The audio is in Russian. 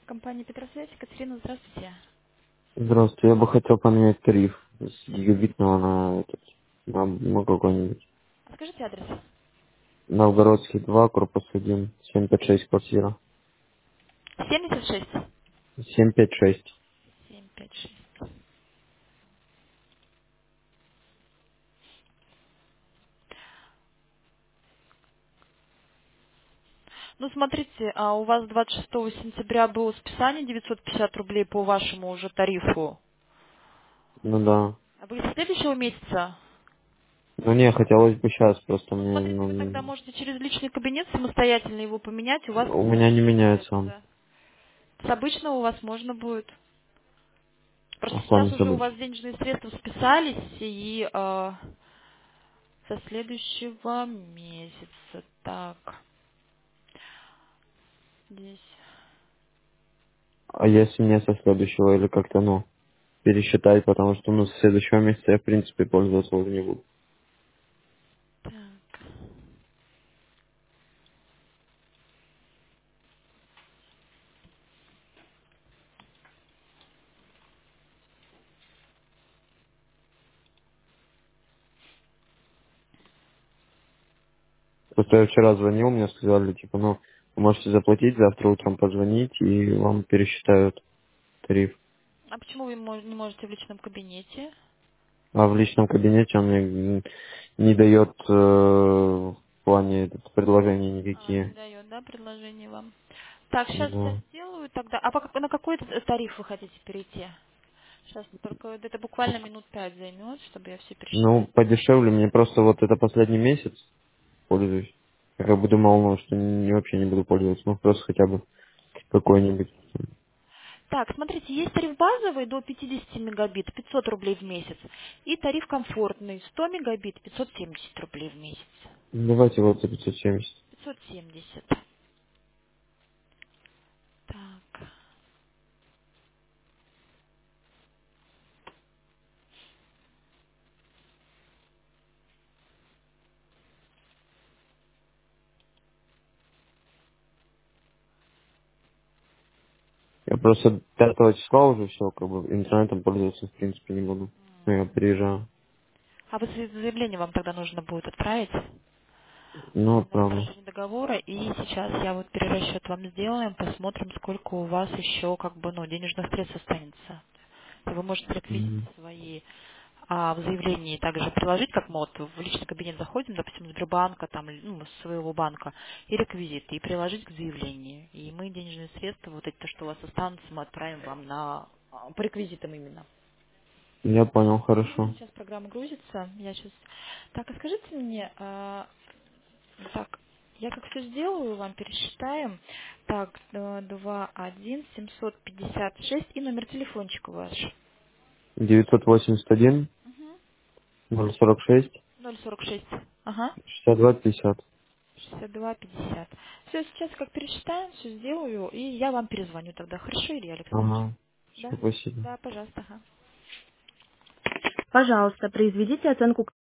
Компания Петросвязь, Екатерина, здравствуйте. Здравствуйте, я бы хотел поменять тариф с гигабитного на этот, на какой-нибудь. А скажите адрес. Новгородский 2, корпус 1, 756 квартира. 76. 756. 756. Ну, смотрите, а у вас 26 сентября было списание 950 рублей по вашему уже тарифу. Ну да. А вы из следующего месяца? Ну не, хотелось бы сейчас, просто Ну, мне, смотрите, вы тогда можете через личный кабинет самостоятельно его поменять, у вас у меня не меняется он. считается. С обычного у вас можно будет. Просто А с вами сейчас уже у собой. вас денежные средства списались, и со следующего месяца. Так, здесь. А если не со следующего, или как-то, пересчитать, потому что, с следующего месяца я, в принципе, пользоваться уже не буду. Так. Просто я вчера звонил, мне сказали, типа, вы можете заплатить, завтра утром позвонить, и вам пересчитают тариф. А почему вы не можете в личном кабинете? А в личном кабинете он мне не дает в плане предложений А, не никакие. дает, да, предложение вам? Так, сейчас я Да. сделаю тогда. А на какой тариф вы хотите перейти? Сейчас только это буквально минут 5 займет, чтобы я все пересчитала. Ну, подешевле, мне просто вот это последний месяц пользуюсь. Я как бы думал, что вообще не буду пользоваться, просто хотя бы какой-нибудь. Так, смотрите, есть тариф базовый до 50 мегабит, 500 рублей в месяц. И тариф комфортный, 100 мегабит, 570 рублей в месяц. Давайте вот за 570. 570. Так. Я просто 5 числа уже все, как бы интернетом пользоваться в принципе не буду. Ну, я приезжаю. А вы заявление вам тогда нужно будет отправить Ну, на отправлю. расторжение договора. И сейчас я вот перерасчет вам сделаем, посмотрим, сколько у вас еще денежных средств останется. И вы можете реквизиты Мгм. свои в заявлении также приложить, как мы вот в личный кабинет заходим, допустим, Сбербанка, там, с своего банка, и реквизиты, и приложить к заявлению. И мы денежные средства, вот эти, то, что у вас останутся, мы отправим вам по реквизитам именно. Я понял, хорошо. Сейчас программа грузится. Я сейчас. Так, а скажите мне, так, я как все сделаю, вам пересчитаем. Так, 21 756 и номер телефончика ваш. 981 Угу. 046 046. Ага. 62 50. 62 50. Все, сейчас как пересчитаем, все сделаю, и я вам перезвоню тогда. Хорошо, Илья Александрович? Ага. Все, Да? спасибо. Да, пожалуйста. Ага. Пожалуйста, произведите оценку